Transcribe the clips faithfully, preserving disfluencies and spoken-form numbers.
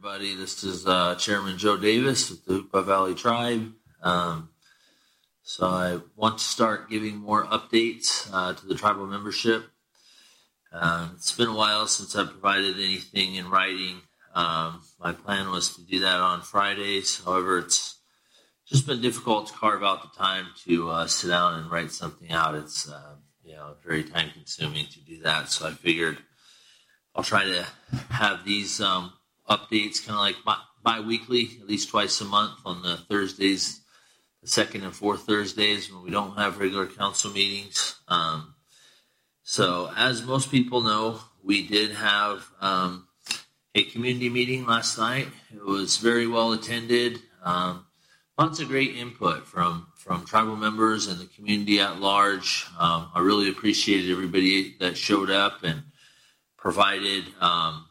everybody. This is uh, Chairman Joe Davis with the Hoopa Valley Tribe. Um, so I want to start giving more updates uh, to the tribal membership. Uh, it's been a while since I provided anything in writing. Um, my plan was to do that on Fridays. However, it's just been difficult to carve out the time to uh, sit down and write something out. It's uh, you know very time consuming to do that. So I figured I'll try to have these um, updates kind of like bi- bi-weekly, at least twice a month on the Thursdays, the second and fourth Thursdays when we don't have regular council meetings. Um, so as most people know, we did have um, a community meeting last night. It was very well attended. Um, lots of great input from, from tribal members and the community at large. Um, I really appreciated everybody that showed up and provided um,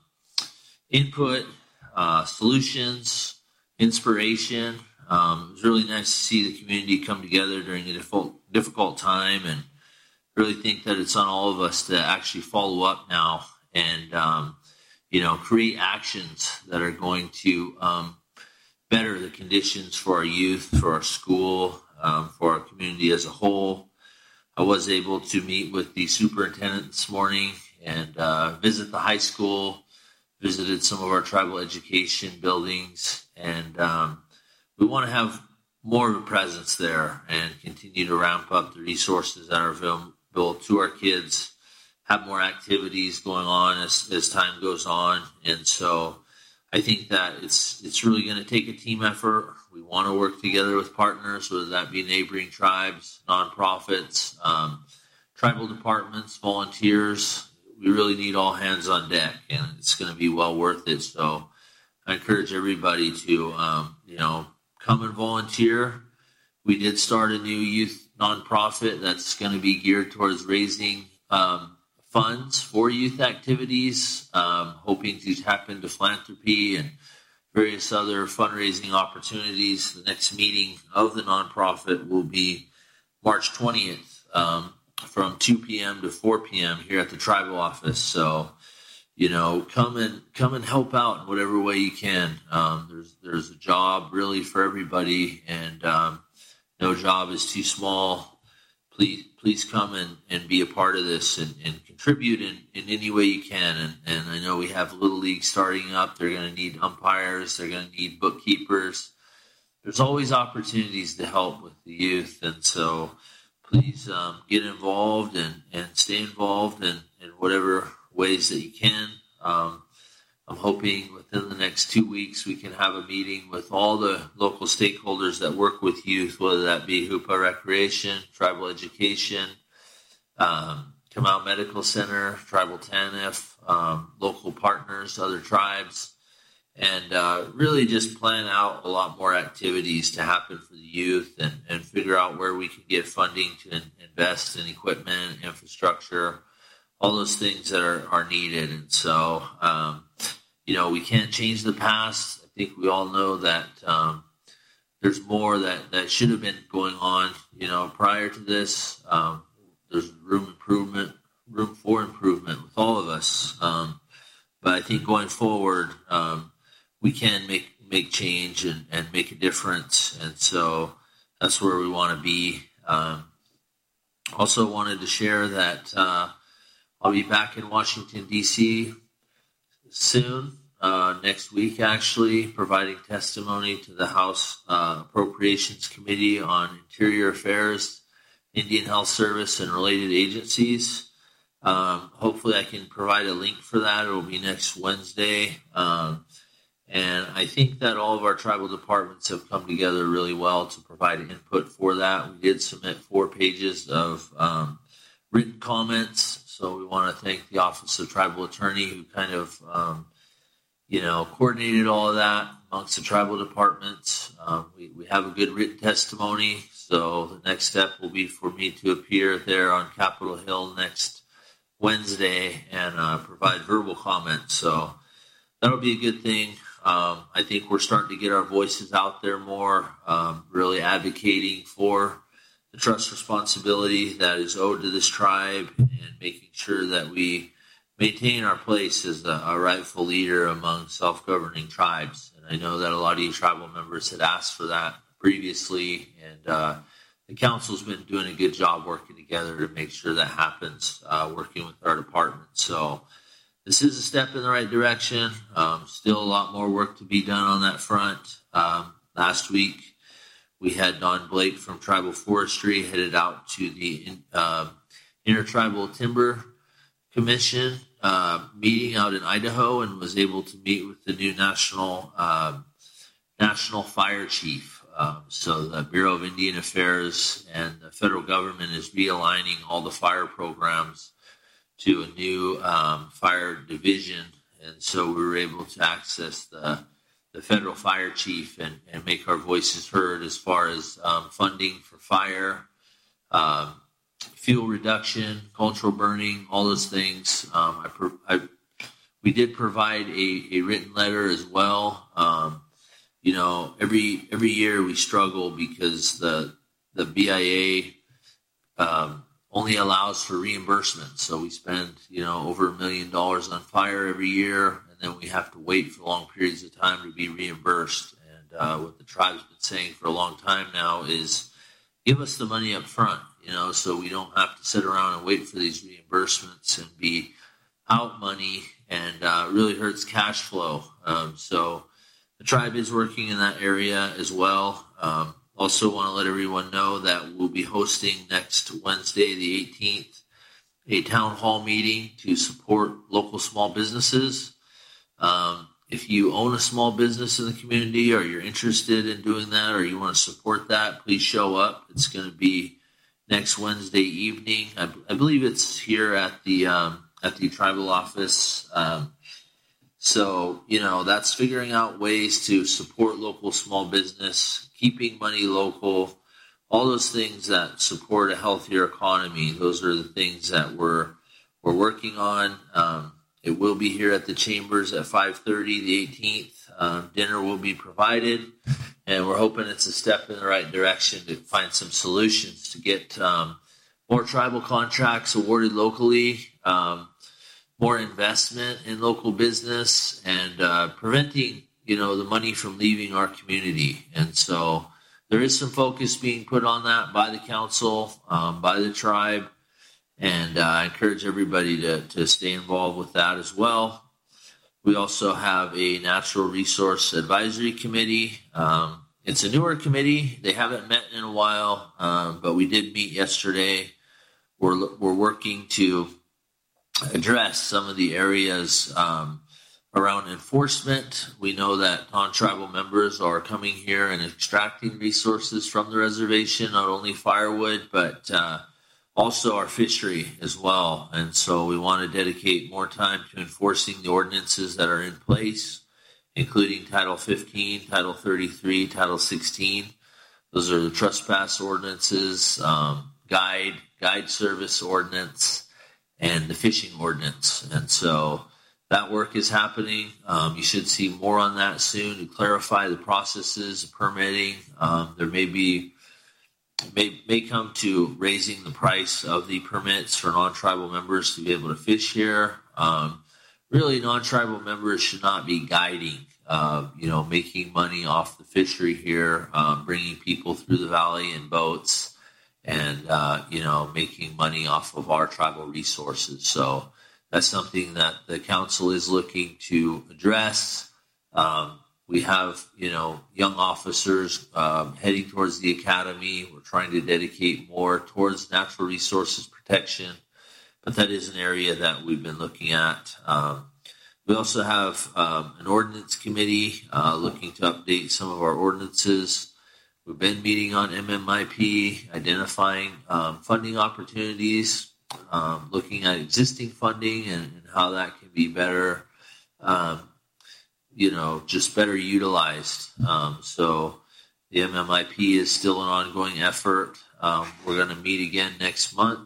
input, uh, solutions, inspiration. Um, it was really nice to see the community come together during a difficult, difficult time, and really think that it's on all of us to actually follow up now and, um, you know, create actions that are going to um, better the conditions for our youth, for our school, um, for our community as a whole. I was able to meet with the superintendent this morning and uh, visit the high school, visited some of our tribal education buildings, and um, we want to have more of a presence there and continue to ramp up the resources that are available to our kids, have more activities going on as, as time goes on. And so I think that it's it's really going to take a team effort. We want to work together with partners, whether that be neighboring tribes, nonprofits, um, tribal departments, volunteers. We really need all hands on deck, and it's going to be well worth it. So I encourage everybody to, um, you know, come and volunteer. We did start a new youth nonprofit that's going to be geared towards raising um, funds for youth activities, um, hoping to tap into philanthropy and various other fundraising opportunities. The next meeting of the nonprofit will be March twentieth. Um, from two p.m. to four p.m. here at the tribal office. So, you know, come and come and help out in whatever way you can. Um, there's there's a job really for everybody, and um, no job is too small. Please please come and, and be a part of this and, and contribute in, in any way you can. And, and I know we have Little League starting up. They're going to need umpires. They're going to need bookkeepers. There's always opportunities to help with the youth, and so please um, get involved and, and stay involved in, in whatever ways that you can. Um, I'm hoping within the next two weeks we can have a meeting with all the local stakeholders that work with youth, whether that be Hoopa Recreation, Tribal Education, um, Kamau Medical Center, Tribal T A N F, um, local partners, other tribes, and uh, really just plan out a lot more activities to happen for the youth and, and figure out where we can get funding to in, invest in equipment, infrastructure, all those things that are, are needed. And so, um, you know, we can't change the past. I think we all know that um, there's more that, that should have been going on, you know, prior to this. Um, there's room improvement, room for improvement with all of us. Um, but I think going forward, um, we can make, make change and, and make a difference. And so that's where we want to be. Um, also wanted to share that uh, I'll be back in Washington, D C soon, uh, next week actually, providing testimony to the House uh, Appropriations Committee on Interior Affairs, Indian Health Service, and related agencies. Um, hopefully I can provide a link for that. It will be next Wednesday. Um, And I think that all of our tribal departments have come together really well to provide input for that. We did submit four pages of um, written comments. So we want to thank the Office of Tribal Attorney who kind of, um, you know, coordinated all of that amongst the tribal departments. Um, we, we have a good written testimony. So the next step will be for me to appear there on Capitol Hill next Wednesday and uh, provide verbal comments. So that'll be a good thing. Um, I think we're starting to get our voices out there more, um, really advocating for the trust responsibility that is owed to this tribe and making sure that we maintain our place as a, a rightful leader among self-governing tribes. And I know that a lot of you tribal members had asked for that previously, and uh, the council's been doing a good job working together to make sure that happens, uh, working with our department. So this is a step in the right direction. Um, still a lot more work to be done on that front. Um, last week, we had Don Blake from Tribal Forestry headed out to the uh, Intertribal Timber Commission uh, meeting out in Idaho, and was able to meet with the new national uh, national fire chief. Um, so the Bureau of Indian Affairs and the federal government is realigning all the fire programs to a new um, fire division, and so we were able to access the the federal fire chief and, and make our voices heard as far as um, funding for fire, um, fuel reduction, cultural burning, all those things. Um, I, pro- I we did provide a, a written letter as well. Um, you know, every every year we struggle because the the B I A um, only allows for reimbursement. So we spend, you know, over a million dollars on fire every year, and then we have to wait for long periods of time to be reimbursed. And uh, what the tribe's been saying for a long time now is give us the money up front, you know, so we don't have to sit around and wait for these reimbursements and be out money, and uh, really hurts cash flow. Um, so the tribe is working in that area as well. Um, Also want to let everyone know that we'll be hosting next Wednesday, the eighteenth, a town hall meeting to support local small businesses. Um, if you own a small business in the community, or you're interested in doing that, or you want to support that, please show up. It's going to be next Wednesday evening. I, I believe it's here at the um, at the tribal office. Um, So, you know, that's figuring out ways to support local small business, keeping money local, all those things that support a healthier economy. Those are the things that we're we're working on. Um, it will be here at the Chambers at five thirty, the eighteenth. Um, dinner will be provided, and we're hoping it's a step in the right direction to find some solutions to get um, more tribal contracts awarded locally, um, more investment in local business, and uh, preventing, you know, the money from leaving our community. And so there is some focus being put on that by the council, um, by the tribe, and uh, I encourage everybody to, to stay involved with that as well. We also have a Natural Resource Advisory Committee. Um, it's a newer committee. They haven't met in a while, um, but we did meet yesterday. We're, we're working to address some of the areas um, around enforcement. We know that non-tribal members are coming here and extracting resources from the reservation, not only firewood, but uh, also our fishery as well. And so we want to dedicate more time to enforcing the ordinances that are in place, including Title fifteen, Title thirty-three, Title sixteen. Those are the trespass ordinances, um, guide, guide service ordinance, and the fishing ordinance. And so that work is happening. Um, you should see more on that soon to clarify the processes of permitting. Um, there may be, may, may come to raising the price of the permits for non-tribal members to be able to fish here. Um, really, non-tribal members should not be guiding, uh, you know, making money off the fishery here, um, bringing people through the valley in boats, and, uh, you know, making money off of our tribal resources. So that's something that the council is looking to address. Um, we have, you know, young officers um, heading towards the academy. We're trying to dedicate more towards natural resources protection, but that is an area that we've been looking at. Um, we also have um, an ordinance committee uh, looking to update some of our ordinances. We've been meeting on M M I P, identifying um, funding opportunities, um, looking at existing funding and, and how that can be better, um, you know, just better utilized. Um, so the M M I P is still an ongoing effort. Um, we're going to meet again next month.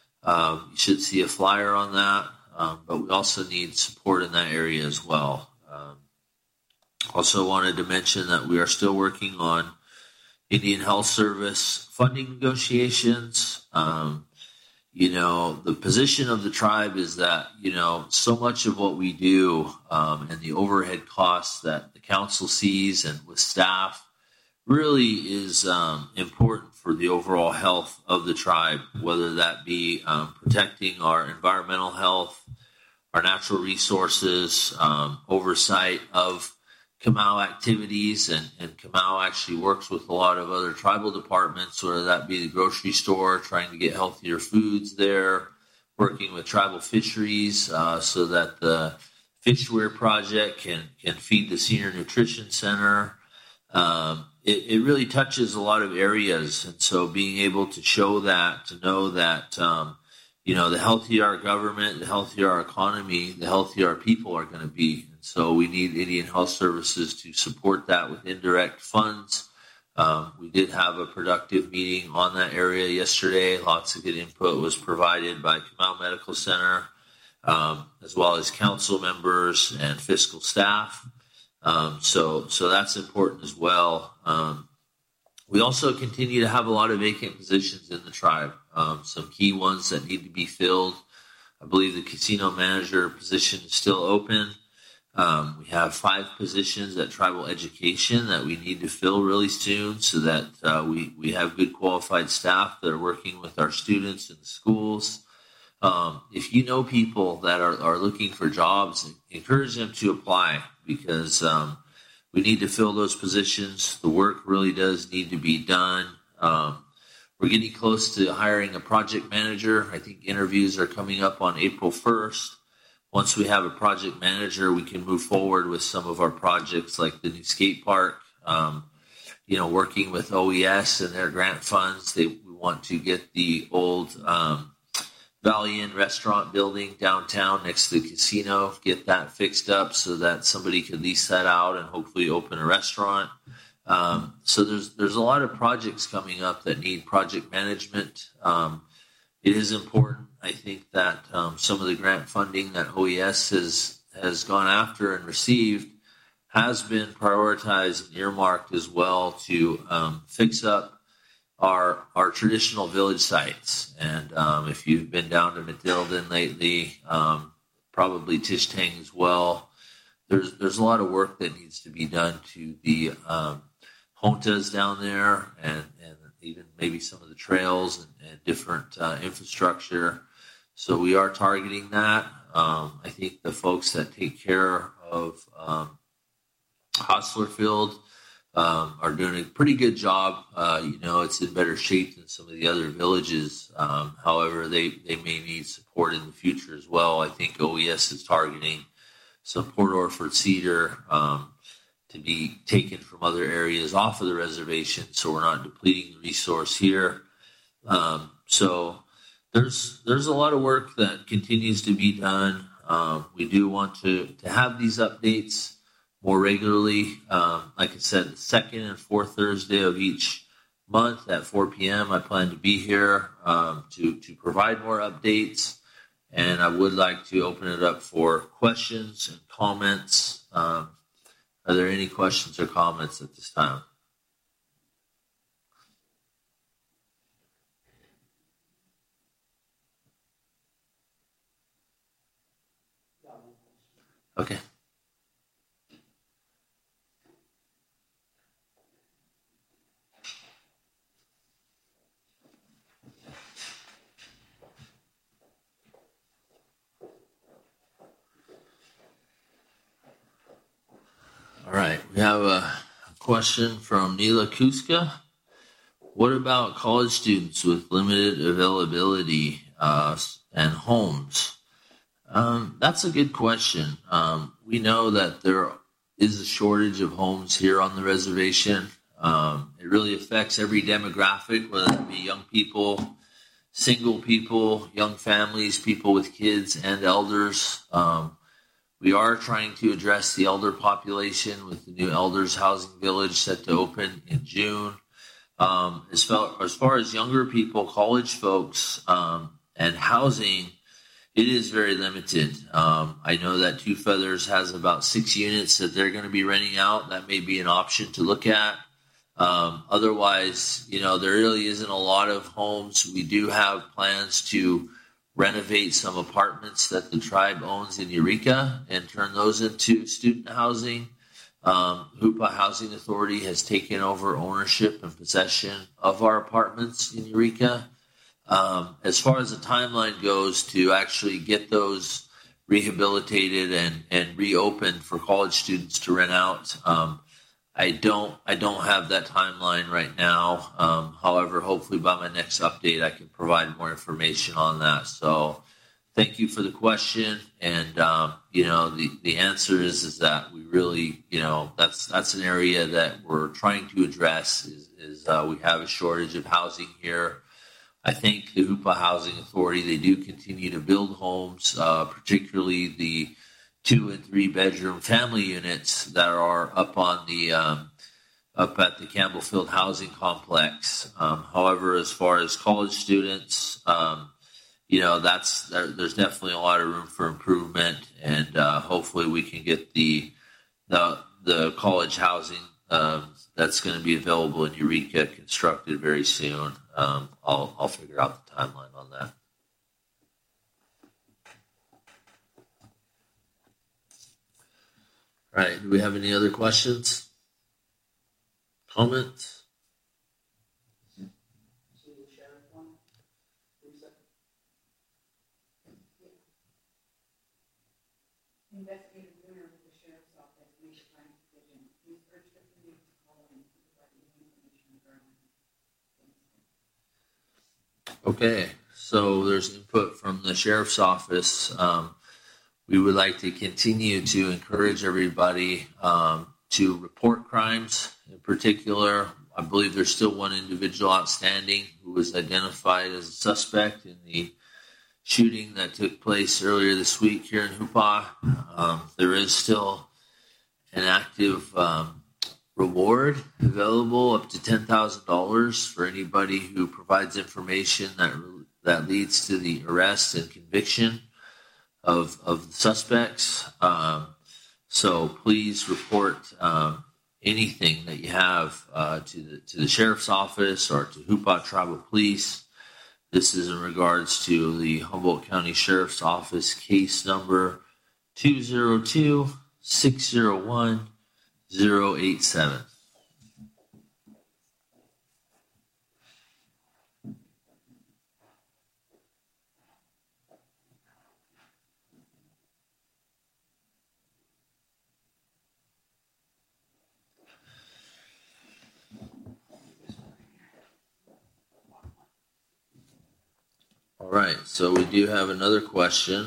Um, you should see a flyer on that, um, but we also need support in that area as well. Um, also wanted to mention that we are still working on Indian Health Service funding negotiations. Um, you know, the position of the tribe is that, you know, so much of what we do um, and the overhead costs that the council sees and with staff really is um, important for the overall health of the tribe, whether that be um, protecting our environmental health, our natural resources, um, oversight of Kamau activities, and, and Kamau actually works with a lot of other tribal departments, whether that be the grocery store, trying to get healthier foods there, working with tribal fisheries uh, so that the Fishware project can, can feed the Senior Nutrition Center. Um, it, it really touches a lot of areas, and so being able to show that, to know that, um, you know, the healthier our government, the healthier our economy, the healthier our people are going to be. And so we need Indian Health Services to support that with indirect funds. Um, we did have a productive meeting on that area yesterday. Lots of good input was provided by Kamau Medical Center, um, as well as council members and fiscal staff. Um, so, so that's important as well. Um, we also continue to have a lot of vacant positions in the tribe. Um, some key ones that need to be filled. I believe the casino manager position is still open. Um, we have five positions at tribal education that we need to fill really soon, so that uh, we we have good qualified staff that are working with our students in the schools. Um, if you know people that are, are looking for jobs, encourage them to apply, because um, we need to fill those positions. The work really does need to be done. Um, we're getting close to hiring a project manager. I think interviews are coming up on April first. Once we have a project manager, we can move forward with some of our projects like the new skate park. Um, you know, working with O E S and their grant funds, they we want to get the old um, Valley Inn restaurant building downtown next to the casino, get that fixed up so that somebody could lease that out and hopefully open a restaurant. Um, so there's there's a lot of projects coming up that need project management. Um, it is important, I think, that um, some of the grant funding that O E S has has gone after and received has been prioritized and earmarked as well to um, fix up our our traditional village sites. And um, if you've been down to Matildan lately, um, probably Tishtang as well, there's there's a lot of work that needs to be done to the um, juntas down there, and, and even maybe some of the trails and, and different uh, infrastructure. So we are targeting that. Um, I think the folks that take care of um, Hostlerfield Um, are doing a pretty good job. Uh, you know, it's in better shape than some of the other villages. Um, however, they, they may need support in the future as well. I think O E S is targeting some Port Orford cedar um, to be taken from other areas off of the reservation, so we're not depleting the resource here. Um, so there's there's a lot of work that continues to be done. Um, we do want to, to have these updates more regularly. Um, like I said, the second and fourth Thursday of each month at four p.m. I plan to be here um, to, to provide more updates. And I would like to open it up for questions and comments. Um, are there any questions or comments at this time? Okay. All right, we have a question from Neela Kuska. What about college students with limited availability uh, and homes? Um, that's a good question. Um, we know that there is a shortage of homes here on the reservation. Um, it really affects every demographic, whether it be young people, single people, young families, people with kids, and elders. Um, We are trying to address the elder population with the new Elders Housing Village set to open in June. Um, as, far, as far as younger people, college folks, um, and housing, it is very limited. Um, I know that Two Feathers has about six units that they're going to be renting out. That may be an option to look at. Um, otherwise, you know, there really isn't a lot of homes. We do have plans to renovate some apartments that the tribe owns in Eureka and turn those into student housing. Um, Hoopa Housing Authority has taken over ownership and possession of our apartments in Eureka. Um, as far as the timeline goes to actually get those rehabilitated and, and reopened for college students to rent out, um, I don't I don't have that timeline right now. Um, however, hopefully by my next update, I can provide more information on that. So thank you for the question. And, um, you know, the, the answer is, is that we really, you know, that's that's an area that we're trying to address is, is uh, we have a shortage of housing here. I think the Hoopa Housing Authority, they do continue to build homes, uh, particularly the two and three bedroom family units that are up on the um, up at the Campbellfield Housing Complex. Um, however, as far as college students, um, you know, that's there, there's definitely a lot of room for improvement, and uh, hopefully we can get the the the college housing um, that's going to be available in Eureka constructed very soon. Um, I'll I'll figure out the timeline on that. All right. Do we have any other questions? Comments? Investigative Bruner with the Sheriff's Office made a crime decision. He's urged the police to call in to provide any information regarding it. Okay. So there's input from the Sheriff's Office. Um, we would like to continue to encourage everybody um, to report crimes. In particular, I believe there's still one individual outstanding who was identified as a suspect in the shooting that took place earlier this week here in Hoopa. Um, there is still an active um, reward available up to ten thousand dollars for anybody who provides information that that leads to the arrest and conviction of of the suspects. Um, so please report um, anything that you have uh, to the to the sheriff's office or to Hoopa Tribal Police. This is in regards to the Humboldt County Sheriff's Office case number two zero two, six zero one, zero eight seven. All right, so we do have another question.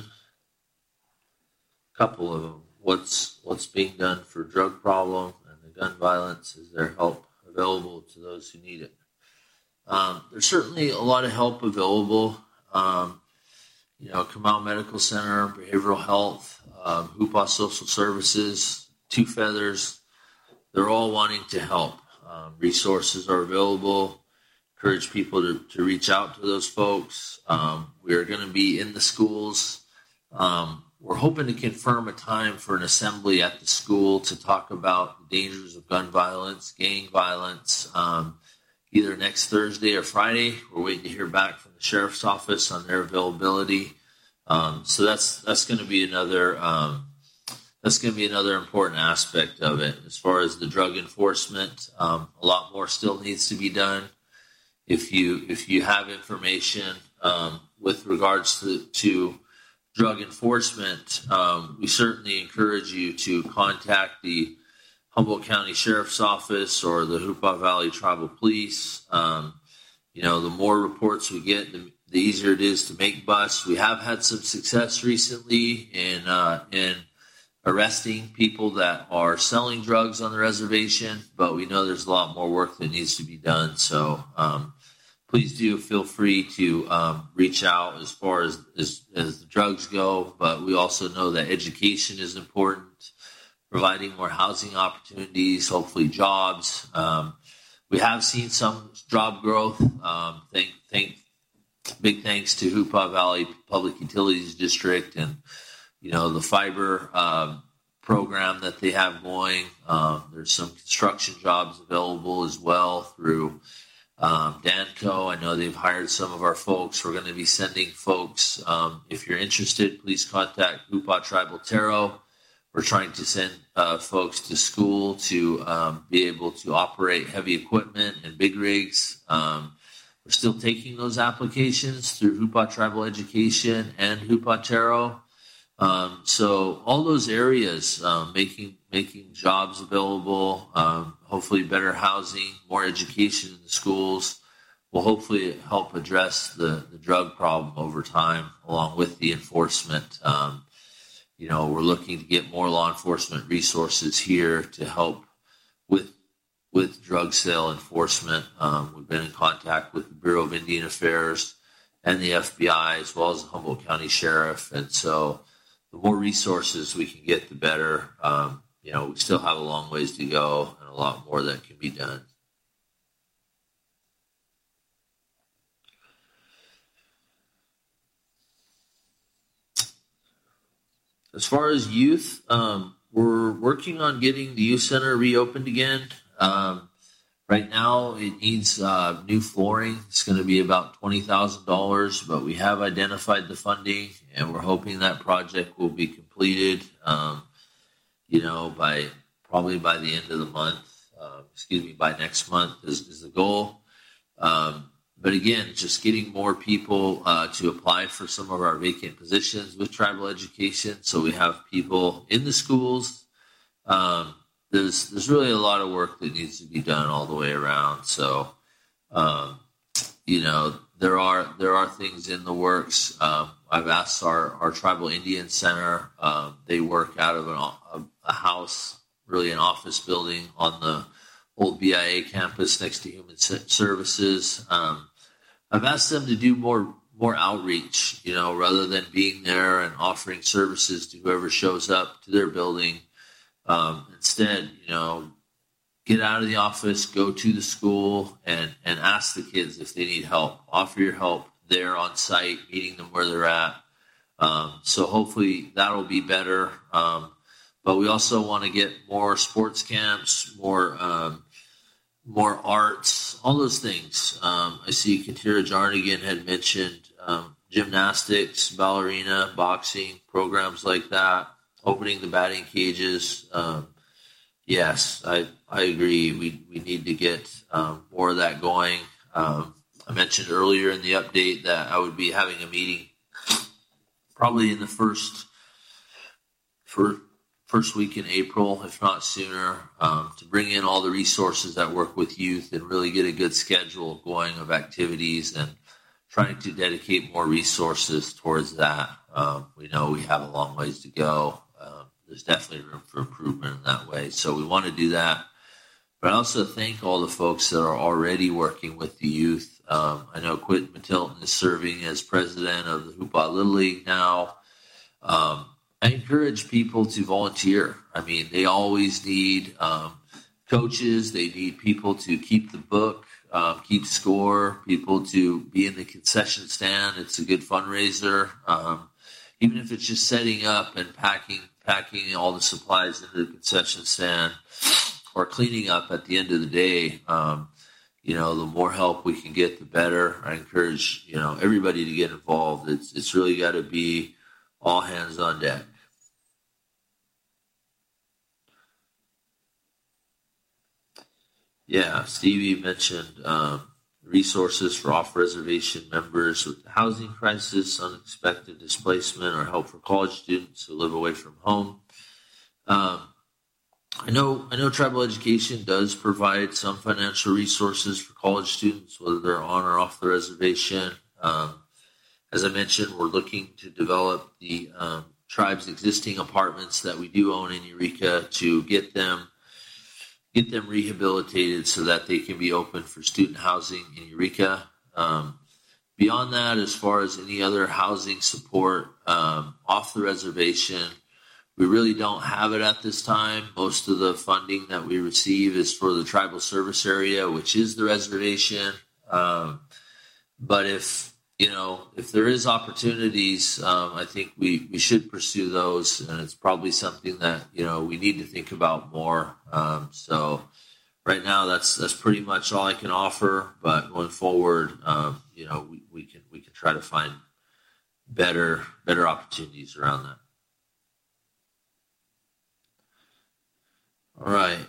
A couple of them. What's what's being done for drug problem and the gun violence? Is there help available to those who need it? Um, there's certainly a lot of help available. Um, you know, Kamau Medical Center, Behavioral Health, um, Hoopa Social Services, Two Feathers, they're all wanting to help. Um, resources are available. Encourage people to, to reach out to those folks. Um, we are going to be in the schools. Um, we're hoping to confirm a time for an assembly at the school to talk about the dangers of gun violence, gang violence, um, either next Thursday or Friday. We're waiting to hear back from the sheriff's office on their availability. Um, so that's that's going to be another um, that's going to be another important aspect of it. As far as the drug enforcement, um, a lot more still needs to be done. If you if you have information um, with regards to, to drug enforcement, um, we certainly encourage you to contact the Humboldt County Sheriff's Office or the Hoopa Valley Tribal Police. Um, you know, the more reports we get, the, the easier it is to make busts. We have had some success recently in uh, in arresting people that are selling drugs on the reservation, but we know there's a lot more work that needs to be done. So um, please do feel free to um, reach out as far as, as, as the drugs go, but we also know that education is important, providing more housing opportunities, hopefully jobs. Um, we have seen some job growth. Um, thank, thank, big thanks to Hoopa Valley Public Utilities District and you know, the fiber um, program that they have going. Um, there's some construction jobs available as well through um, Danco. I know they've hired some of our folks. We're going to be sending folks. Um, if you're interested, please contact Hupa Tribal Taro. We're trying to send uh, folks to school to um, be able to operate heavy equipment and big rigs. Um, we're still taking those applications through Hupa Tribal Education and Hupa Taro. Um, so all those areas, um, making making jobs available, um, hopefully better housing, more education in the schools, will hopefully help address the, the drug problem over time, along with the enforcement. Um, you know, we're looking to get more law enforcement resources here to help with with drug sale enforcement. Um, we've been in contact with the Bureau of Indian Affairs and the F B I, as well as the Humboldt County Sheriff, and so the more resources we can get, the better. Um, you know, we still have a long ways to go and a lot more that can be done. As far as youth, um, we're working on getting the youth center reopened again. Um, right now, it needs uh, new flooring. It's going to be about twenty thousand dollars, but we have identified the funding, and we're hoping that project will be completed, um, you know, by probably by the end of the month. Uh, excuse me, by next month is, is the goal. Um, but again, just getting more people uh, to apply for some of our vacant positions with tribal education, so we have people in the schools. Um, There's there's really a lot of work that needs to be done all the way around. So, um, you know, there are there are things in the works. Um, I've asked our, our Tribal Indian Center. Um, they work out of an, a, a house, really an office building on the old B I A campus next to Human Services. Um, I've asked them to do more more outreach, you know, rather than being there and offering services to whoever shows up to their building. Um, instead, you know, get out of the office, go to the school, and, and ask the kids if they need help. Offer your help there on site, meeting them where they're at. Um, so hopefully that'll be better. Um, but we also want to get more sports camps, more um, more arts, all those things. Um, I see Katira Jarnigan had mentioned um, gymnastics, ballerina, boxing, programs like that. Opening the batting cages. Um, yes, I I agree. We we need to get um, more of that going. Um, I mentioned earlier in the update that I would be having a meeting probably in the first for first week in April, if not sooner, um, to bring in all the resources that work with youth and really get a good schedule going of activities and trying to dedicate more resources towards that. Um, we know we have a long ways to go. Um, there's definitely room for improvement in that way. So we want to do that. But I also thank all the folks that are already working with the youth. Um, I know Quentin Matilton is serving as president of the Hupa Little League now. Um, I encourage people to volunteer. I mean, they always need um, coaches. They need people to keep the book, um, keep score, people to be in the concession stand. It's a good fundraiser. Um, even if it's just setting up and packing, packing all the supplies into the concession stand or cleaning up at the end of the day. Um, you know, the more help we can get, the better. I encourage, you know, everybody to get involved. It's, it's really got to be all hands on deck. Yeah, Stevie mentioned um, resources for off-reservation members with the housing crisis, unexpected displacement, or help for college students who live away from home. Um, I know, I know tribal education does provide some financial resources for college students, whether they're on or off the reservation. Um, as I mentioned, we're looking to develop the um, tribe's existing apartments that we do own in Eureka to get them get them rehabilitated so that they can be open for student housing in Eureka. Um, beyond that, as far as any other housing support um, off the reservation, we really don't have it at this time. Most of the funding that we receive is for the tribal service area, which is the reservation. Um, but if you know, if there is opportunities, um, I think we, we should pursue those, and it's probably something that, you know, we need to think about more. Um, so right now, that's that's pretty much all I can offer. But going forward, um, you know, we, we can we can try to find better better opportunities around that. All right,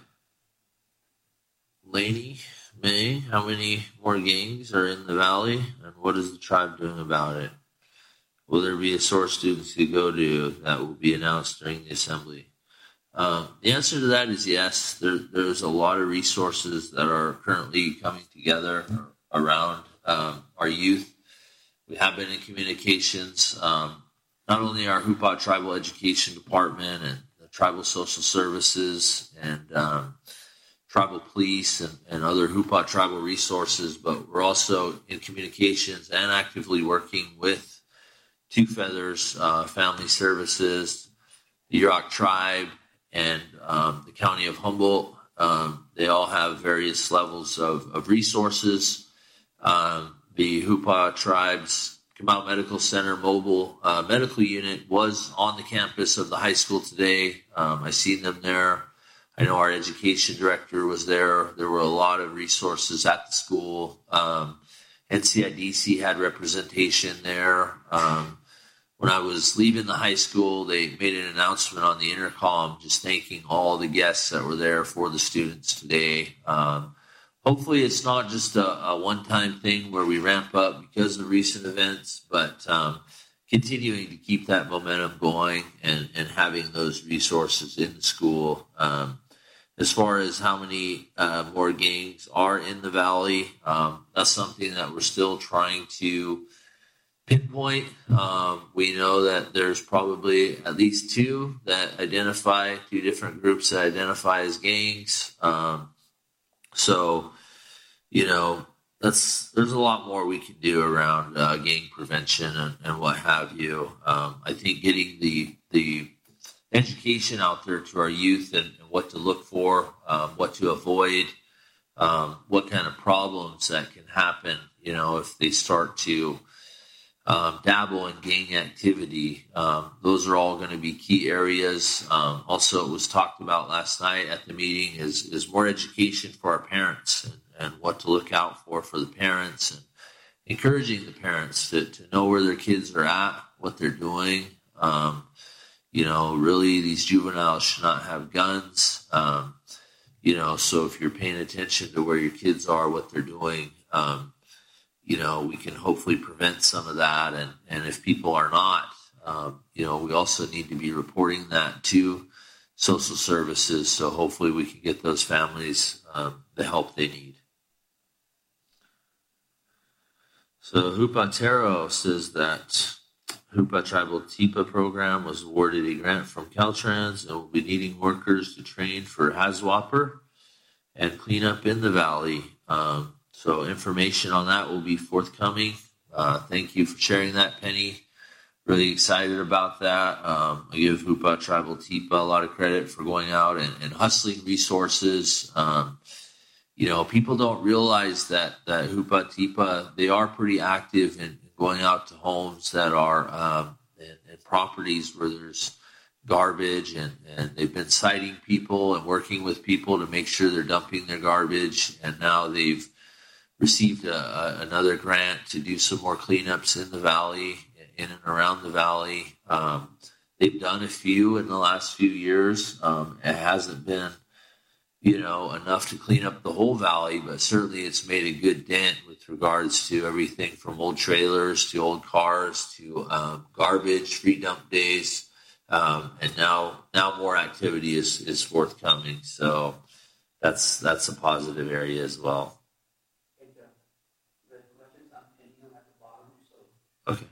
Laney May, how many more gangs are in the valley, and what is the tribe doing about it? Will there be a source students to go to that will be announced during the assembly? Um, the answer to that is yes. There, there's a lot of resources that are currently coming together around um, our youth. We have been in communications, um, not only our Hupa Tribal Education Department and the Tribal Social Services and um, Tribal Police and, and other Hupa tribal resources, but we're also in communications and actively working with Two Feathers uh, Family Services, the Yurok Tribe, and um, the County of Humboldt. Um, they all have various levels of, of resources. Um, the Hupa Tribe's Kamau Medical Center mobile uh, medical unit was on the campus of the high school today. Um, I seen them there. I know our education director was there. There were a lot of resources at the school. Um, N C I D C had representation there. Um, when I was leaving the high school, they made an announcement on the intercom just thanking all the guests that were there for the students today. Um, hopefully it's not just a, a one-time thing where we ramp up because of recent events, but um, continuing to keep that momentum going and, and having those resources in the school. Um, As far as how many uh, more gangs are in the valley, um, that's something that we're still trying to pinpoint. Um, we know that there's probably at least two that identify, two different groups that identify as gangs. Um, so, you know, that's there's a lot more we can do around uh, gang prevention and, and what have you. Um, I think getting the the education out there to our youth and, and what to look for, um, what to avoid, um, what kind of problems that can happen, you know, if they start to um, dabble in gang activity. Um, those are all going to be key areas. Um, also, it was talked about last night at the meeting is, is more education for our parents and, and what to look out for for the parents and encouraging the parents to, to know where their kids are at, what they're doing. Um, You know, really, these juveniles should not have guns. Um, you know, so if you're paying attention to where your kids are, what they're doing, um, you know, we can hopefully prevent some of that. And, and if people are not, um, you know, we also need to be reporting that to social services. So hopefully we can get those families um, the help they need. So Hupantero says that Hupa Tribal TIPA program was awarded a grant from Caltrans and will be needing workers to train for HAZWOPER and clean up in the valley. Um, so information on that will be forthcoming. Uh, thank you for sharing that, Penny. Really excited about that. Um, I give Hupa Tribal TIPA a lot of credit for going out and, and hustling resources. Um, you know, people don't realize that, that Hupa TIPA, they are pretty active in going out to homes that are um, and, and properties where there's garbage, and, and they've been citing people and working with people to make sure they're dumping their garbage. And now they've received a, a, another grant to do some more cleanups in the valley, in and around the valley. Um, they've done a few in the last few years. Um, it hasn't been, you know, enough to clean up the whole valley, but certainly it's made a good dent with regards to everything from old trailers to old cars to um, garbage, free dump days, um, and now now more activity is, is forthcoming. So that's that's a positive area as well. Okay.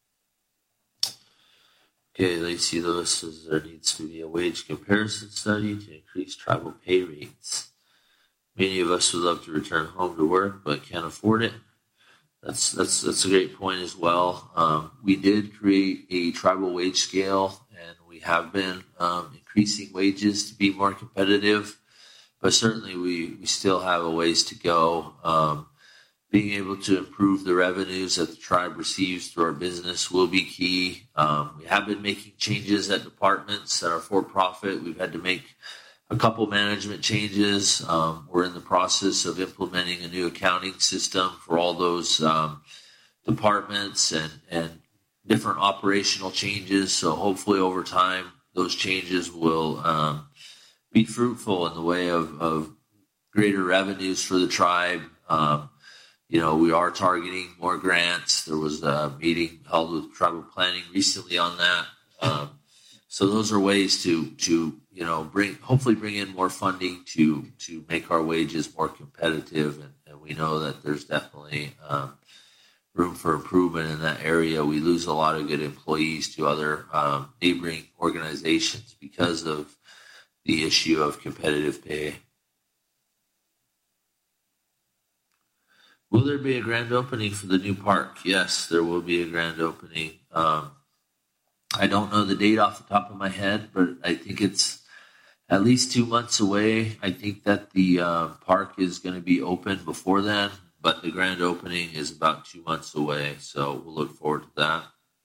Okay, Lacey Lewis says there needs to be a wage comparison study to increase tribal pay rates. Many of us would love to return home to work, but can't afford it. That's that's that's a great point as well. Um, we did create a tribal wage scale, and we have been um, increasing wages to be more competitive. But certainly, we, we still have a ways to go. Um, being able to improve the revenues that the tribe receives through our business will be key. Um, we have been making changes at departments that are for-profit. We've had to make a couple management changes. Um, we're in the process of implementing a new accounting system for all those um, departments and, and different operational changes. So hopefully over time, those changes will um, be fruitful in the way of, of greater revenues for the tribe. Um, you know, we are targeting more grants. There was a meeting held with tribal planning recently on that. Um, so those are ways to, to, you know, bring, hopefully bring in more funding to, to make our wages more competitive. And, and we know that there's definitely um, room for improvement in that area. We lose a lot of good employees to other um, neighboring organizations because of the issue of competitive pay. Will there be a grand opening for the new park? Yes, there will be a grand opening. Um, I don't know the date off the top of my head, but I think it's at least two months away. I think that the uh, park is going to be open before then, but the grand opening is about two months away, so we'll look forward to that.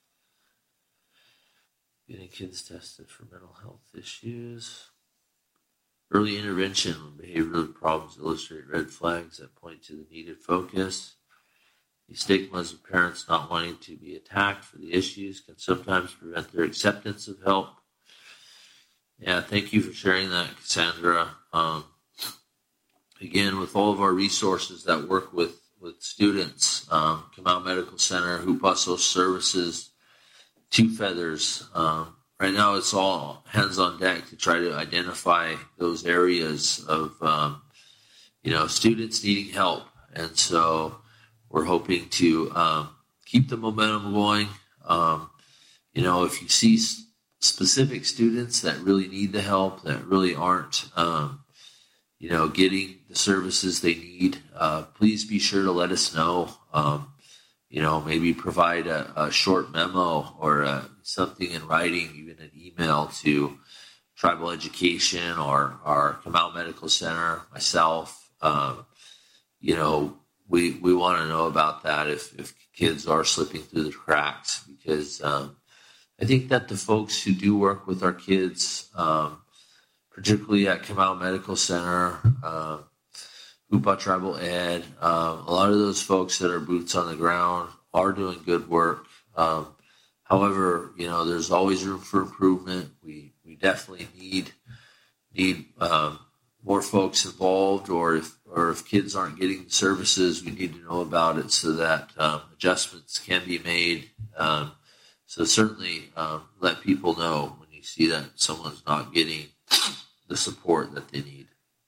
Getting kids tested for mental health issues. Early intervention when behavioral problems illustrate red flags that point to the needed focus. The stigmas of parents not wanting to be attacked for the issues can sometimes prevent their acceptance of help. Yeah, thank you for sharing that, Cassandra. Um, again, with all of our resources that work with, with students, um, Kamau Medical Center, Hupa Social Services, Two Feathers, um, right now, it's all hands on deck to try to identify those areas of, um, you know, students needing help. And so we're hoping to um, keep the momentum going. Um, you know, if you see s- specific students that really need the help, that really aren't, um, you know, getting the services they need, uh, please be sure to let us know. Um, You know, maybe provide a, a short memo or uh, something in writing, even an email to Tribal Education or our Kamau Medical Center, myself. Um, you know, we we want to know about that if, if kids are slipping through the cracks, because um, I think that the folks who do work with our kids, um, particularly at Kamau Medical Center, uh, Hupa Tribal Ed, um, a lot of those folks that are boots on the ground are doing good work. Um, however, you know, there's always room for improvement. We we definitely need need um, more folks involved, or if or if kids aren't getting the services, we need to know about it so that um, adjustments can be made. Um, so certainly um, let people know when you see that someone's not getting the support that they need.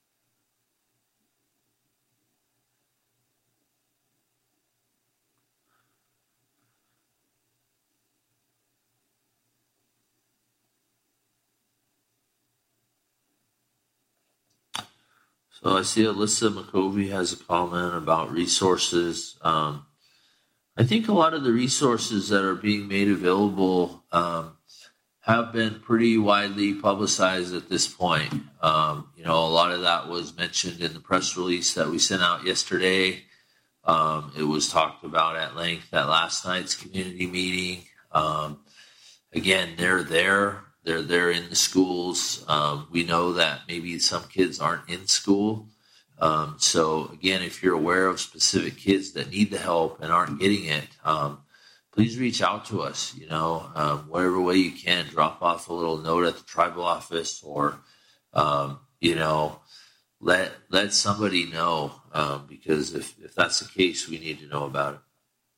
So I see Alyssa McCovey has a comment about resources. Um, I think a lot of the resources that are being made available um, have been pretty widely publicized at this point. Um, you know, a lot of that was mentioned in the press release that we sent out yesterday. Um, it was talked about at length at last night's community meeting. Um, again, they're there. They're there in the schools. Um, we know that maybe some kids aren't in school. Um, so again, if you're aware of specific kids that need the help and aren't getting it, um, please reach out to us. You know, um, whatever way you can, drop off a little note at the tribal office, or um, you know, let let somebody know, um, because if if that's the case, we need to know about it.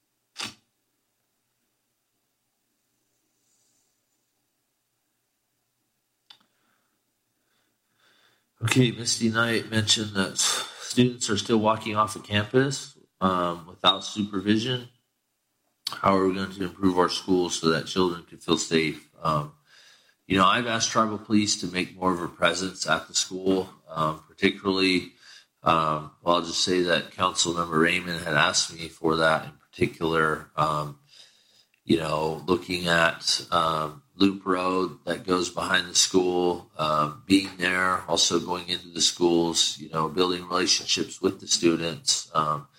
Okay, Misty Knight mentioned that students are still walking off of campus um, without supervision. How are we going to improve our schools so that children can feel safe? Um, you know, I've asked tribal police to make more of a presence at the school, um, particularly, um, well, I'll just say that Councilmember Raymond had asked me for that in particular, um, you know, looking at um, Loop Road that goes behind the school, um, being there, also going into the schools, you know, building relationships with the students. Um,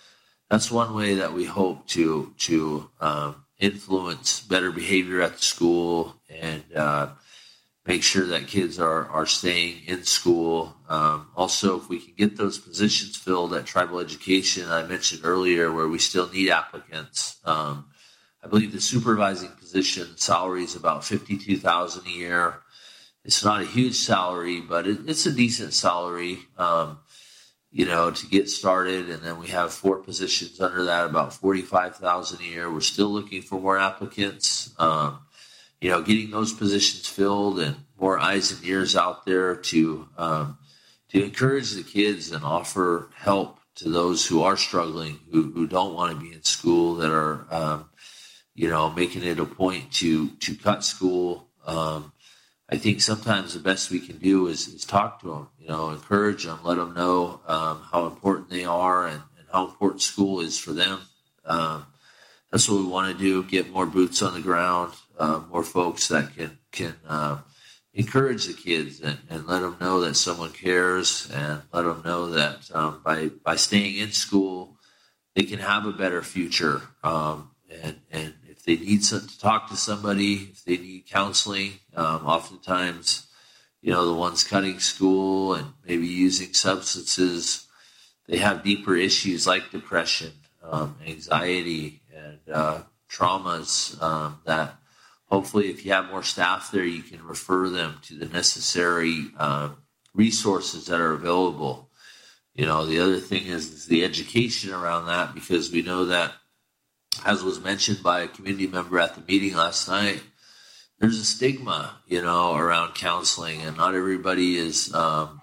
that's one way that we hope to to um, influence better behavior at the school and uh, make sure that kids are, are staying in school. Um, also, if we can get those positions filled at tribal education, I mentioned earlier, where we still need applicants. Um, I believe the supervising position salary is about fifty-two thousand dollars a year. It's not a huge salary, but it, it's a decent salary, um, you know, to get started. And then we have four positions under that, about forty-five thousand dollars a year. We're still looking for more applicants. Um, you know, getting those positions filled and more eyes and ears out there to um, to encourage the kids and offer help to those who are struggling, who, who don't want to be in school, that are, um, you know, making it a point to to cut school. Um, I think sometimes the best we can do is, is talk to them, you know, encourage them, let them know um, how important they are and, and how important school is for them. Um, that's what we want to do, get more boots on the ground, uh, more folks that can can uh, encourage the kids and, and let them know that someone cares, and let them know that um, by, by staying in school, they can have a better future. Um, and, and if they need some, to talk to somebody, if they need counseling, um, oftentimes, you know, the ones cutting school and maybe using substances, they have deeper issues like depression, um, anxiety, and uh, traumas um, that hopefully if you have more staff there, you can refer them to the necessary uh, resources that are available. You know, the other thing is, is the education around that, because we know that, as was mentioned by a community member at the meeting last night, there's a stigma, you know, around counseling, and not everybody is um,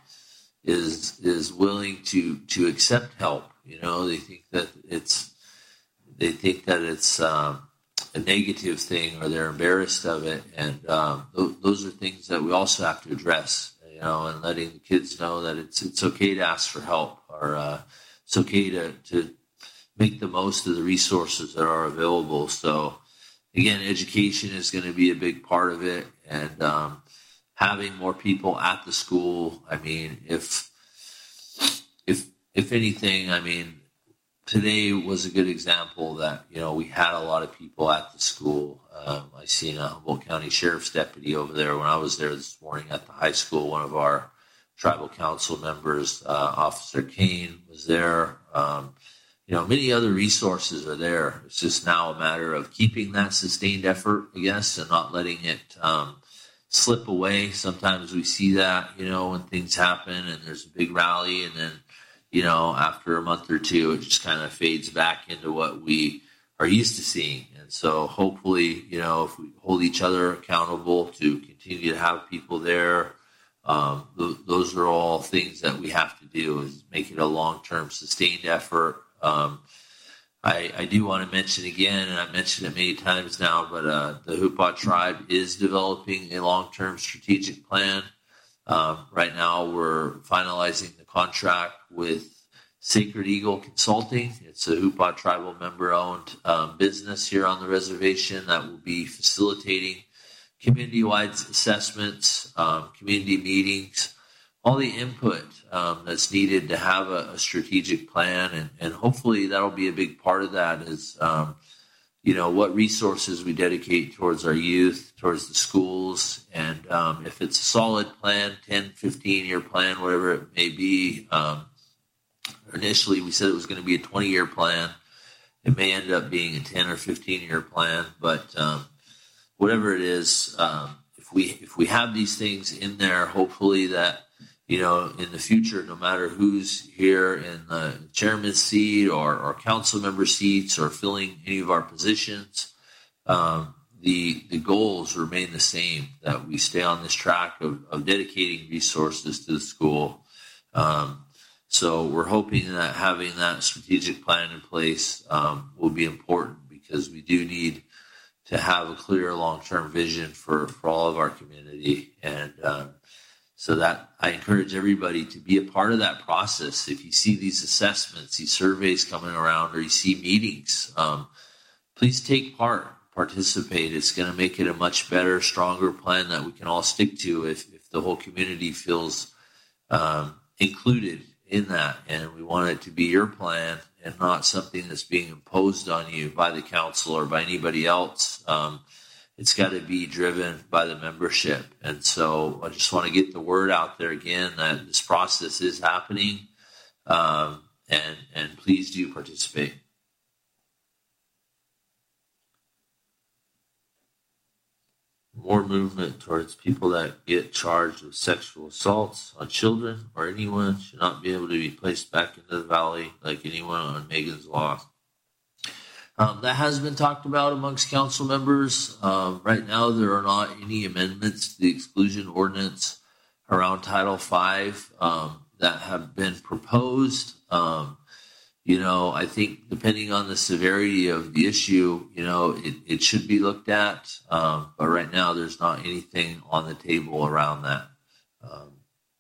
is is willing to to accept help. You know, they think that it's they think that it's um, a negative thing, or they're embarrassed of it, and um, th- those are things that we also have to address. You know, and letting the kids know that it's it's okay to ask for help, or uh, it's okay to to make the most of the resources that are available. So, again, education is going to be a big part of it, and um, having more people at the school. I mean, if if if anything, I mean, today was a good example that, you know, we had a lot of people at the school. Um, I seen a Humboldt County Sheriff's deputy over there when I was there this morning at the high school. One of our tribal council members, uh, Officer Kane, was there. Um, you know, many other resources are there. It's just now a matter of keeping that sustained effort, I guess, and not letting it um, slip away. Sometimes we see that, you know, when things happen and there's a big rally, and then, you know, after a month or two, it just kind of fades back into what we are used to seeing. And so hopefully, you know, if we hold each other accountable to continue to have people there, um, th- those are all things that we have to do, is make it a long-term sustained effort. Um, I, I do want to mention again, and I've mentioned it many times now, but uh, the Hupa tribe is developing a long-term strategic plan. Um, right now, we're finalizing the contract with Sacred Eagle Consulting. It's a Hupa tribal member-owned um, business here on the reservation that will be facilitating community-wide assessments, um, community meetings, all the input um, that's needed to have a, a strategic plan. And, and hopefully that'll be a big part of that is, um, you know, what resources we dedicate towards our youth, towards the schools. And um, if it's a solid plan, ten, fifteen-year plan, whatever it may be, um, initially we said it was going to be a twenty-year plan. It may end up being a ten or fifteen-year plan, but um, whatever it is, um, if we if we have these things in there, hopefully that, you know, in the future, no matter who's here in the chairman's seat or, or council member seats or filling any of our positions, um, the the goals remain the same, that we stay on this track of, of dedicating resources to the school. Um, so we're hoping that having that strategic plan in place um, will be important, because we do need to have a clear long-term vision for, for all of our community. And um, so that I encourage everybody to be a part of that process. If you see these assessments, these surveys coming around, or you see meetings, um, please take part, participate. It's going to make it a much better, stronger plan that we can all stick to if, if the whole community feels um, included in that. And we want it to be your plan, and not something that's being imposed on you by the council or by anybody else. Um, it's got to be driven by the membership. And so I just want to get the word out there again that this process is happening, um, and, and please do participate. More movement towards people that get charged with sexual assaults on children or anyone should not be able to be placed back into the valley like anyone on Megan's Law. Um, that has been talked about amongst council members. Um, right now, there are not any amendments to the exclusion ordinance around Title five um, that have been proposed. Um, You know, I think depending on the severity of the issue, you know, it, it should be looked at. Um, but right now, there's not anything on the table around that. Um,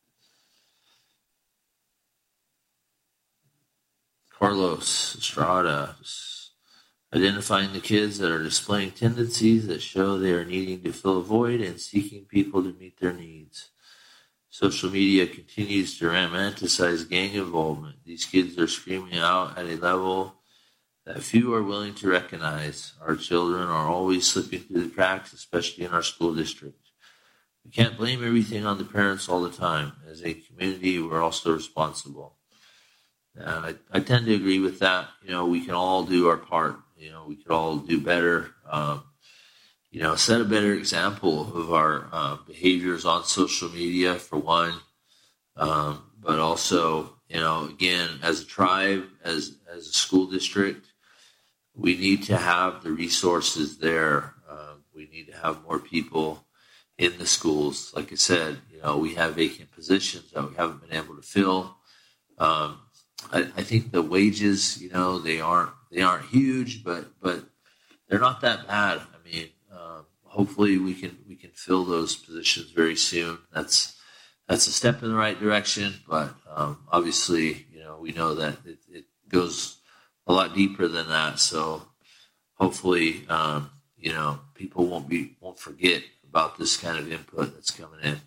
Carlos Estrada, identifying the kids that are displaying tendencies that show they are needing to fill a void and seeking people to meet their needs. Social media continues to romanticize gang involvement. These kids are screaming out at a level that few are willing to recognize. Our children are always slipping through the cracks, especially in our school district. We can't blame everything on the parents all the time. As a community, we're also responsible. Uh, I, I tend to agree with that. You know, we can all do our part. You know, we could all do better. Um, You know, set a better example of our uh, behaviors on social media, for one. Um, but also, you know, again, as a tribe, as as a school district, we need to have the resources there. Uh, we need to have more people in the schools. Like I said, you know, we have vacant positions that we haven't been able to fill. Um, I, I think the wages, you know, they aren't they aren't huge, but but they're not that bad. I mean. Hopefully we can we can fill those positions very soon. That's that's a step in the right direction, but um, obviously, you know, we know that it, it goes a lot deeper than that. So hopefully, um, you know, people won't be won't forget about this kind of input that's coming in.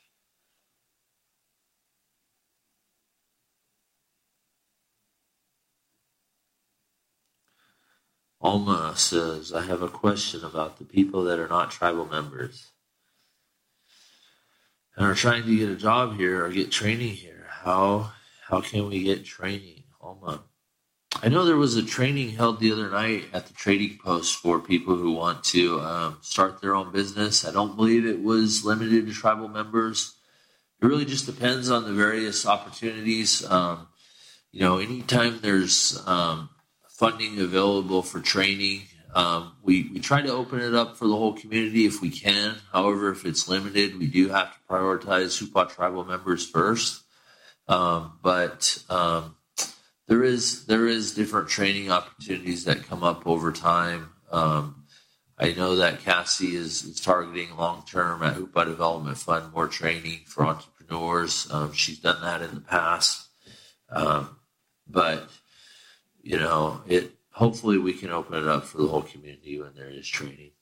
Alma says, I have a question about the people that are not tribal members and are trying to get a job here or get training here. How how can we get training? Alma. I know there was a training held the other night at the trading post for people who want to um, start their own business. I don't believe it was limited to tribal members. It really just depends on the various opportunities. Um, you know, anytime there's um, funding available for training, um, we, we try to open it up for the whole community if we can. However, if it's limited, we do have to prioritize Hupa tribal members first. Um, but um, there is there is different training opportunities that come up over time. Um, I know that Cassie is, is targeting long-term at Hupa Development Fund more training for entrepreneurs. Um, she's done that in the past. Um, but You know, it. Hopefully we can open it up for the whole community when there is training.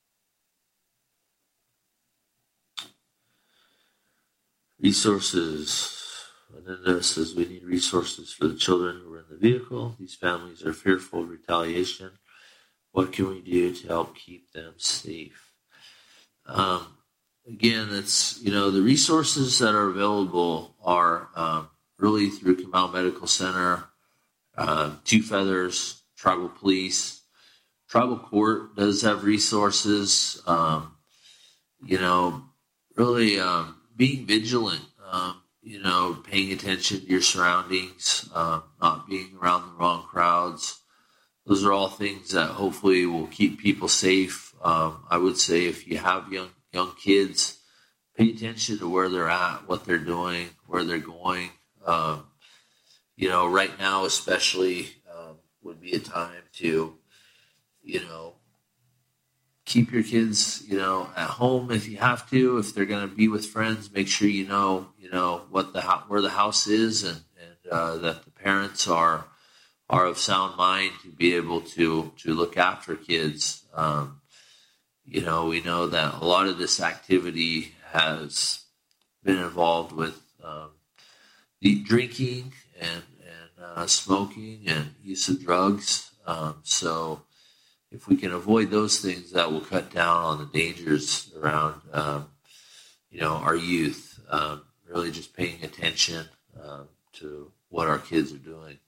Resources. Ananda says we need resources for the children who are in the vehicle. These families are fearful of retaliation. What can we do to help keep them safe? Um, again, it's, you know, the resources that are available are um, really through Kamau Medical Center, Uh, Two Feathers, Tribal Police. Tribal Court does have resources. Um, you know, really um, being vigilant, um, you know, paying attention to your surroundings, um, not being around the wrong crowds. Those are all things that hopefully will keep people safe. Um, I would say if you have young young kids, pay attention to where they're at, what they're doing, where they're going. Um, You know, right now especially um, would be a time to, you know, keep your kids, you know, at home if you have to. If they're going to be with friends, make sure you know, you know, what the where the house is, and and uh, that the parents are are of sound mind to be able to to look after kids. Um, you know, we know that a lot of this activity has been involved with um, the drinking and and uh, smoking and use of drugs. Um, so if we can avoid those things, that will cut down on the dangers around, um, you know, our youth. Um, really just paying attention uh, to what our kids are doing.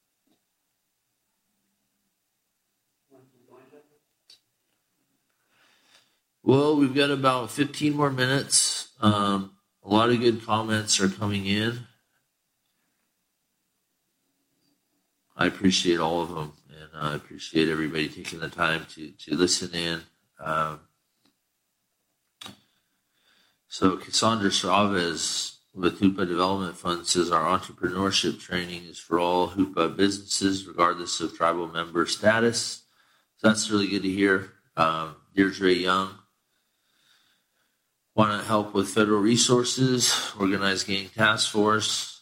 Well, we've got about fifteen more minutes. Um, a lot of good comments are coming in. I appreciate all of them, and I appreciate everybody taking the time to, to listen in. Um, so Cassandra Chavez with Hoopa Development Fund says our entrepreneurship training is for all Hoopa businesses, regardless of tribal member status. So that's really good to hear. Um, Deirdre Young, want to help with federal resources, organize gang task force,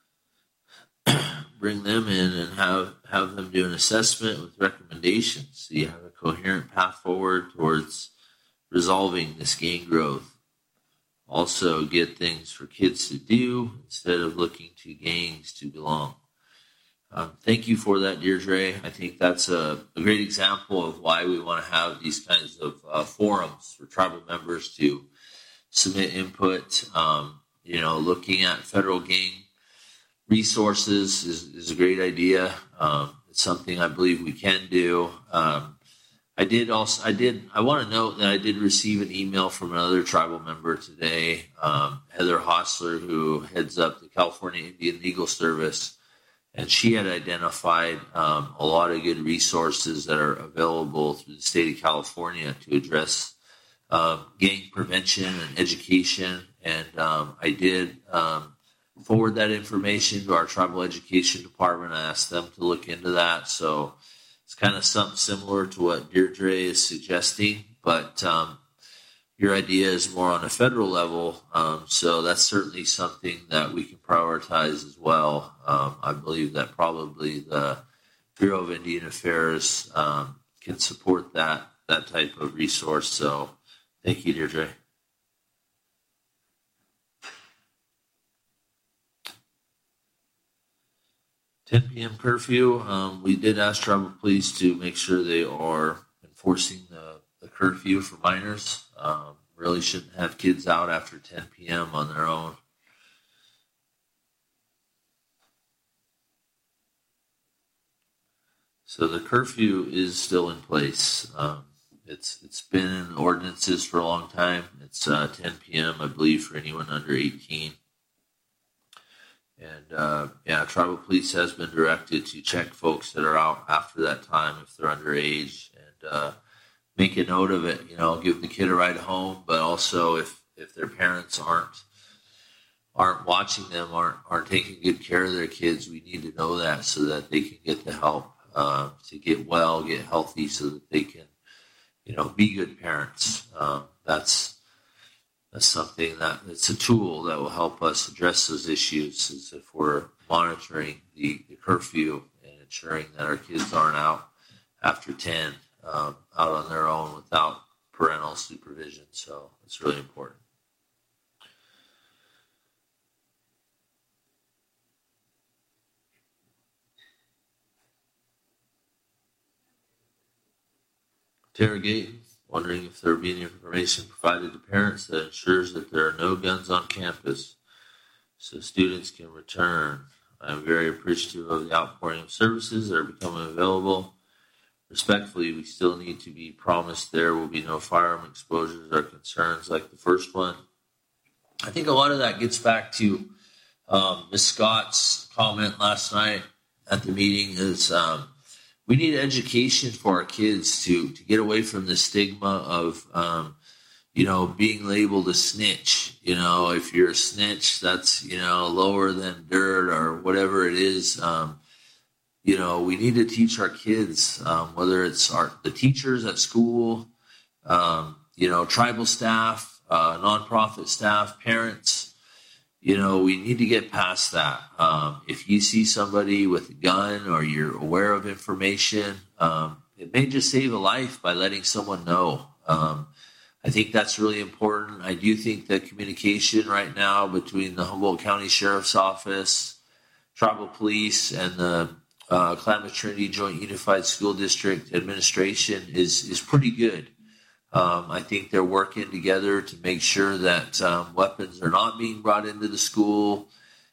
bring them in and have, have them do an assessment with recommendations so you have a coherent path forward towards resolving this gang growth. Also get things for kids to do instead of looking to gangs to belong. Um, thank you for that, Deirdre. I think that's a, a great example of why we want to have these kinds of uh, forums for tribal members to submit input. Um, you know, looking at federal gang resources is, is a great idea. Um, it's something I believe we can do. Um, I did also, I did, I want to note that I did receive an email from another tribal member today, um, Heather Hostler, who heads up the California Indian Legal Service. And she had identified um, a lot of good resources that are available through the state of California to address uh, gang prevention and education. And um, I did um, forward that information to our tribal education department. I asked them to look into that. So it's kind of something similar to what Deirdre is suggesting, but um, your idea is more on a federal level. Um, so that's certainly something that we can prioritize as well. Um, I believe that probably the Bureau of Indian Affairs um, can support that, that type of resource. So thank you, Deirdre. ten p.m. curfew. Um, we did ask tribal police to make sure they are enforcing the, the curfew for minors. Um, really shouldn't have kids out after ten p.m. on their own. So the curfew is still in place. Um, it's it's been in ordinances for a long time. It's uh, ten p.m. I believe for anyone under eighteen. And uh, yeah, tribal police has been directed to check folks that are out after that time if they're underage, and uh, make a note of it. You know, give the kid a ride home, but also if, if their parents aren't aren't watching them, aren't aren't taking good care of their kids, we need to know that so that they can get the help uh, to get well, get healthy, so that they can, you know, be good parents. Um, that's That's something that it's a tool that will help us address those issues, is if we're monitoring the, the curfew and ensuring that our kids aren't out after ten, um, out on their own without parental supervision. So it's really important. Interrogate. Wondering if there will be any information provided to parents that ensures that there are no guns on campus so students can return. I am very appreciative of the outpouring of services that are becoming available. Respectfully, we still need to be promised there will be no firearm exposures or concerns like the first one. I think a lot of that gets back to um, Miz Scott's comment last night at the meeting is um, we need education for our kids to, to get away from the stigma of, um, you know, being labeled a snitch. You know, if you're a snitch, that's, you know, lower than dirt or whatever it is. Um, you know, we need to teach our kids, um, whether it's our the teachers at school, um, you know, tribal staff, uh, nonprofit staff, parents. You know, we need to get past that. Um, if you see somebody with a gun or you're aware of information, um, it may just save a life by letting someone know. Um, I think that's really important. I do think that communication right now between the Humboldt County Sheriff's Office, tribal police and the uh, Klamath Trinity Joint Unified School District administration is is pretty good. Um, I think they're working together to make sure that um, weapons are not being brought into the school.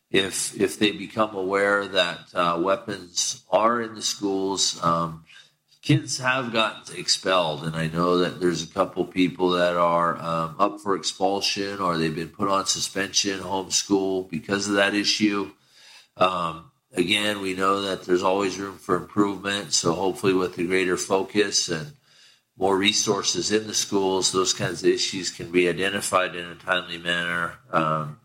If if they become aware that uh, weapons are in the schools, um, kids have gotten expelled, and I know that there's a couple people that are um, up for expulsion or they've been put on suspension, homeschool because of that issue. Um, again, we know that there's always room for improvement, so hopefully with the greater focus and more resources in the schools, those kinds of issues can be identified in a timely manner. Um,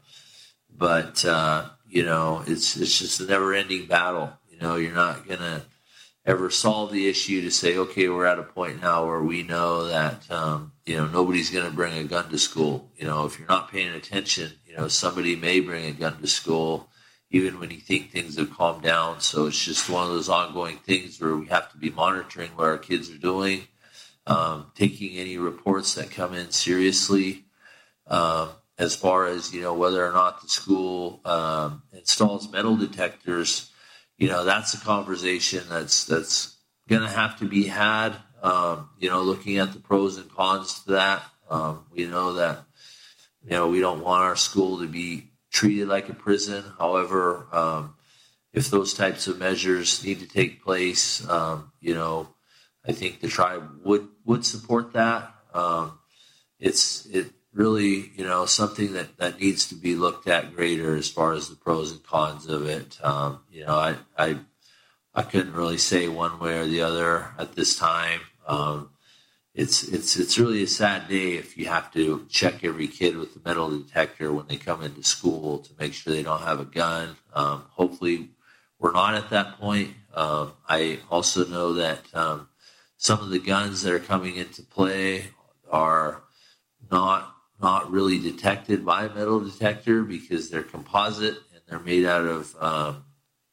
but, uh, you know, it's it's just a never-ending battle. You know, you're not going to ever solve the issue to say, okay, we're at a point now where we know that, um, you know, nobody's going to bring a gun to school. You know, if you're not paying attention, you know, somebody may bring a gun to school even when you think things have calmed down. So it's just one of those ongoing things where we have to be monitoring what our kids are doing, um, taking any reports that come in seriously. Um, as far as, you know, whether or not the school um, installs metal detectors, you know, that's a conversation that's that's going to have to be had, um, you know, looking at the pros and cons to that. Um, we know that, you know, we don't want our school to be treated like a prison. However, um, if those types of measures need to take place, um, you know, I think the tribe would, would support that. Um, it's it really, you know, something that, that needs to be looked at greater as far as the pros and cons of it. Um, you know, I, I I couldn't really say one way or the other at this time. Um, It's it's it's really a sad day if you have to check every kid with the metal detector when they come into school to make sure they don't have a gun. Um, hopefully, we're not at that point. Um, I also know that um, some of the guns that are coming into play are not not really detected by a metal detector because they're composite and they're made out of um,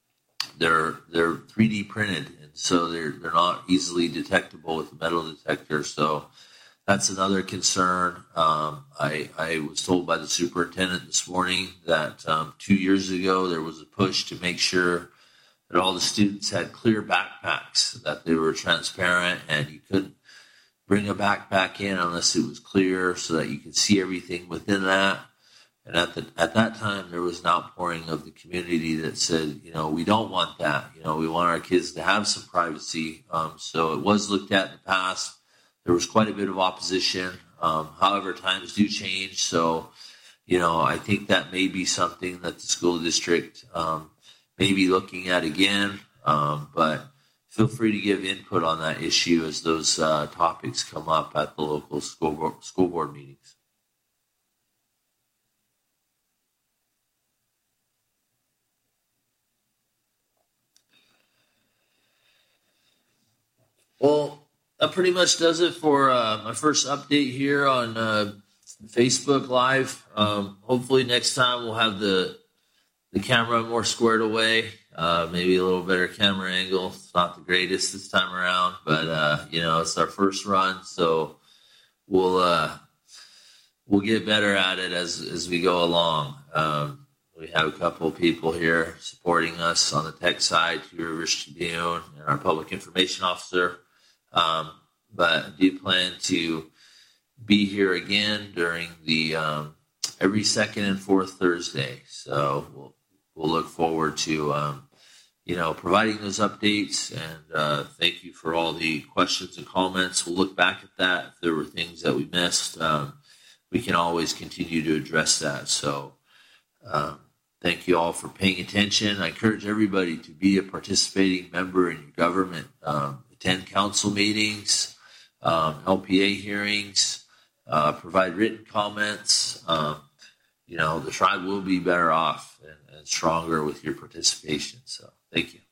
they're they're three D printed. So they're they're not easily detectable with a metal detector. So that's another concern. Um, I I was told by the superintendent this morning that um, two years ago there was a push to make sure that all the students had clear backpacks, that they were transparent, and you couldn't bring a backpack in unless it was clear, so that you could see everything within that. And at the at that time, there was an outpouring of the community that said, you know, we don't want that. You know, we want our kids to have some privacy. Um, so it was looked at in the past. There was quite a bit of opposition. Um, however, times do change. So, you know, I think that may be something that the school district um, may be looking at again. Um, but feel free to give input on that issue as those uh, topics come up at the local school board, school board meetings. Well, that pretty much does it for uh, my first update here on uh, Facebook Live. Um, hopefully next time we'll have the the camera more squared away, uh, maybe a little better camera angle. It's not the greatest this time around, but uh, you know, it's our first run, so we'll uh, we'll get better at it as as we go along. Um, we have a couple of people here supporting us on the tech side, Two Rivers Tribune and our public information officer. Um, but I do plan to be here again during the um, every second and fourth Thursday. So we'll we'll look forward to um, you know providing those updates. And uh, thank you for all the questions and comments. We'll look back at that. If there were things that we missed, um, we can always continue to address that. So um, thank you all for paying attention. I encourage everybody to be a participating member in your government. Um, attend council meetings, um, L P A hearings, uh, provide written comments. Um, you know, the tribe will be better off and, and stronger with your participation. So thank you.